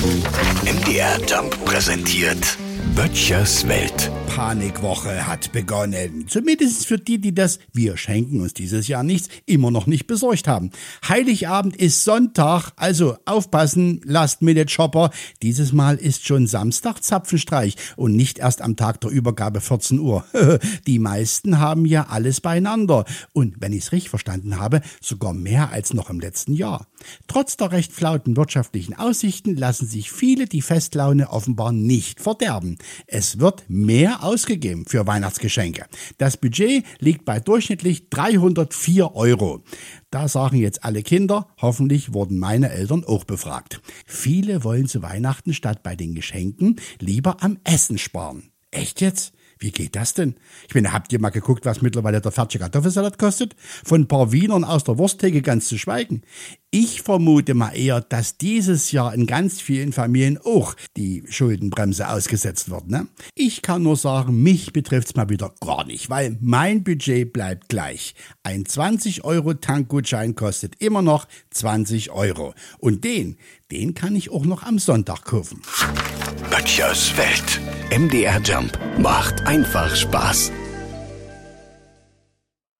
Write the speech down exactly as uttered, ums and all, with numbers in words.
M D R Jump präsentiert Böttchers Welt. Panikwoche hat begonnen. Zumindest für die, die das "Wir schenken uns dieses Jahr nichts" immer noch nicht besorgt haben. Heiligabend ist Sonntag, also aufpassen, Last-Minute-Shopper. Dieses Mal ist schon Samstag Zapfenstreich und nicht erst am Tag der Übergabe vierzehn Uhr. Die meisten haben ja alles beieinander. Und wenn ich es richtig verstanden habe, sogar mehr als noch im letzten Jahr. Trotz der recht flauten wirtschaftlichen Aussichten lassen sich viele die Festlaune offenbar nicht verderben. Es wird mehr ausgegeben für Weihnachtsgeschenke. Das Budget liegt bei durchschnittlich dreihundertvier Euro. Da sagen jetzt alle Kinder, hoffentlich wurden meine Eltern auch befragt. Viele wollen zu Weihnachten statt bei den Geschenken lieber am Essen sparen. Echt jetzt? Wie geht das denn? Ich meine, habt ihr mal geguckt, was mittlerweile der fertige Kartoffelsalat kostet? Von ein paar Wienern aus der Wursttheke ganz zu schweigen. Ich vermute mal eher, dass dieses Jahr in ganz vielen Familien auch die Schuldenbremse ausgesetzt wird. Ne? Ich kann nur sagen, mich betrifft's mal wieder gar nicht, weil mein Budget bleibt gleich. Ein zwanzig Euro Tankgutschein kostet immer noch zwanzig Euro. Und den, den kann ich auch noch am Sonntag kaufen. Böttchers Welt. M D R Jump macht einfach Spaß.